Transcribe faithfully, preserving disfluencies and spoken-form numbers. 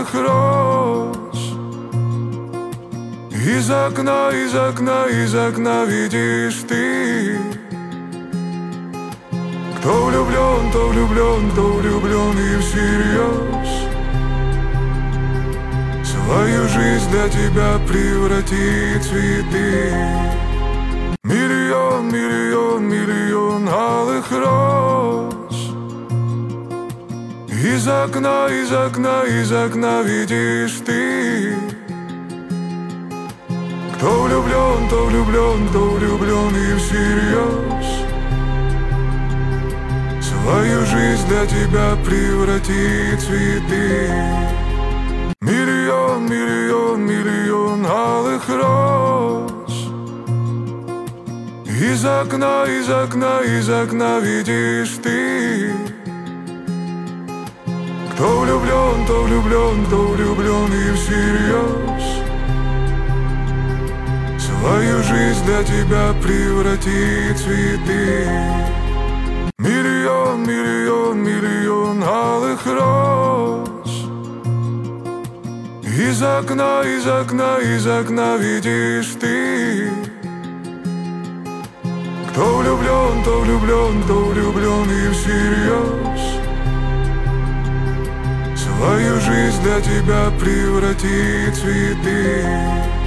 алых роз. Из окна, из окна, из окна видишь ты. Кто влюблен, то влюблен, то влюблен и всерьез. Свою жизнь для тебя превратит в цветы. Миллион, миллион, миллион алых роз. Из окна, из окна, из окна видишь ты. Кто влюблен, то влюблен, то влюблен и всерьез. Свою жизнь для тебя превратит в цветы. Миллион, миллион, миллион алых роз. Из окна, из окна, из окна видишь ты. Кто влюблен, то влюблен, то влюблен и всерьез. Свою жизнь для тебя превратит в цветы. Миллион, миллион, миллион алых роз. Из окна, из окна, из окна видишь ты. Кто влюблен, то влюблен, то влюблен и всерьез. Свою жизнь для тебя превратит в цветы.